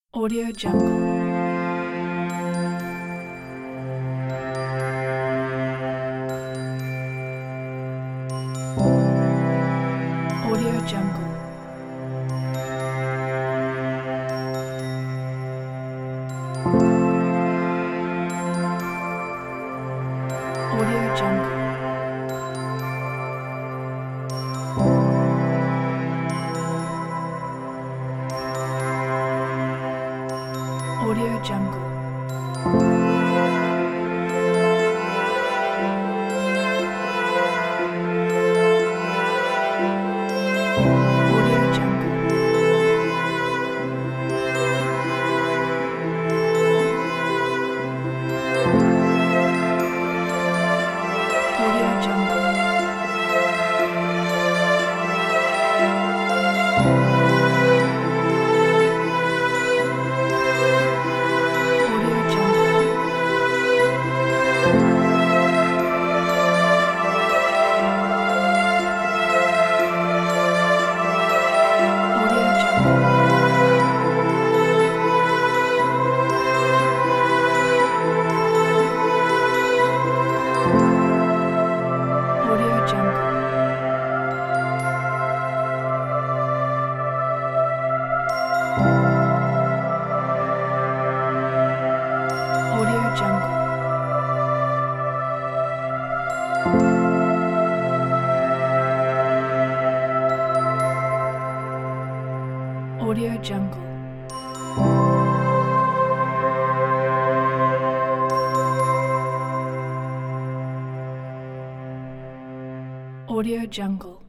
Audio Jungle. Audio Jungle. Audio Jungle. Audio Jungle. Audio Jungle. Audio Jungle. Audio Jungle. Audio Jungle. Audio Jungle. Audio Jungle. Audio Jungle. Audio Jungle.